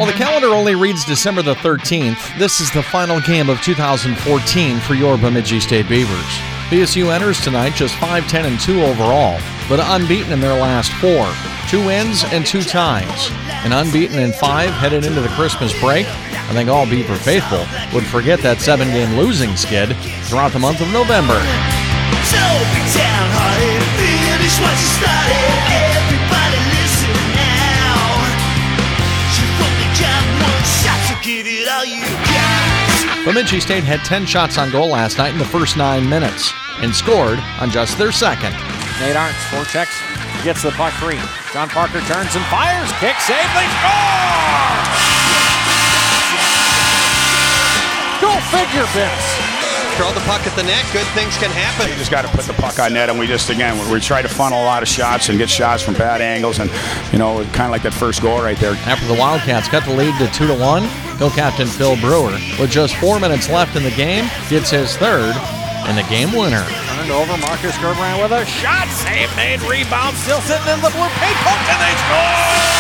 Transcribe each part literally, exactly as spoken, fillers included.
Well, the calendar only reads December the thirteenth. This is the final game of two thousand fourteen for your Bemidji State Beavers. B S U enters tonight just five ten and two overall, but unbeaten in their last four. Two wins and two ties. And unbeaten in five headed into the Christmas break. I think all Beaver faithful would forget that seven-game losing skid throughout the month of November. So be downhearted, finish what you started. Everybody listen now. You've only got one shot to give it all you got. Bemidji State had ten shots on goal last night in the first nine minutes and scored on just their second. Nate Arntz forechecks, gets the puck free. John Parker turns and fires. Kick save, they score! Go figure, Vince. Throw the puck at the net, good things can happen. We just got to put the puck on net, and we just, again, we, we try to funnel a lot of shots and get shots from bad angles, and, you know, kind of like that first goal right there. After the Wildcats cut the lead to two to one, co-captain Phil Brewer, with just four minutes left in the game, gets his third and the game winner. Turned over, Marcus Gerbrand with a shot, save made, rebound, still sitting in the blue paint, hooked, and they score!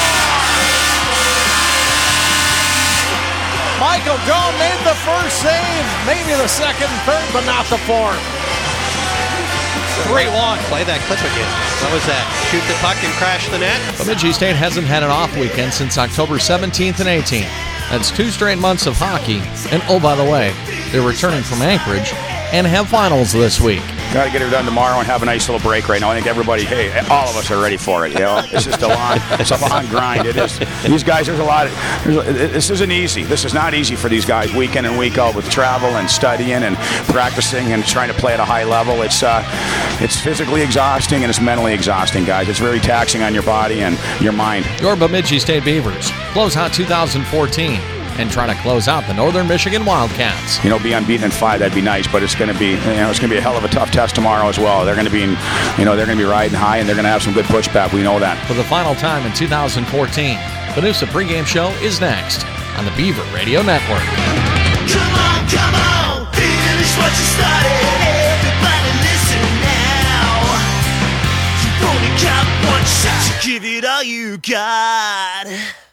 Michael Doan made the first save, maybe the second, third, but not the fourth. three one. Play that clip again. What was that? Shoot the puck and crash the net? Bemidji State hasn't had an off weekend since October seventeenth and eighteenth. That's two straight months of hockey. And oh, by the way, they're returning from Anchorage and have finals this week. Got to get it done tomorrow and have a nice little break right now. I think everybody, hey, all of us are ready for it. You know, it's just a long, it's a long grind. It is. These guys, there's a lot. Of, this isn't easy. This is not easy for these guys, week in and week out, with travel and studying and practicing and trying to play at a high level. It's, uh, it's physically exhausting and it's mentally exhausting, guys. It's very taxing on your body and your mind. Your Bemidji State Beavers close out two thousand fourteen. And trying to close out the Northern Michigan Wildcats. You know, be unbeaten in five, that'd be nice, but it's going to be, you know, it's going to be a hell of a tough test tomorrow as well. They're going to be, in, you know, they're going to be riding high, and they're going to have some good pushback. We know that. For the final time in two thousand fourteen, the Noosa pregame show is next on the Beaver Radio Network. Come on, come on, finish what you started. Everybody listen now. You've only got one shot to give it all you got.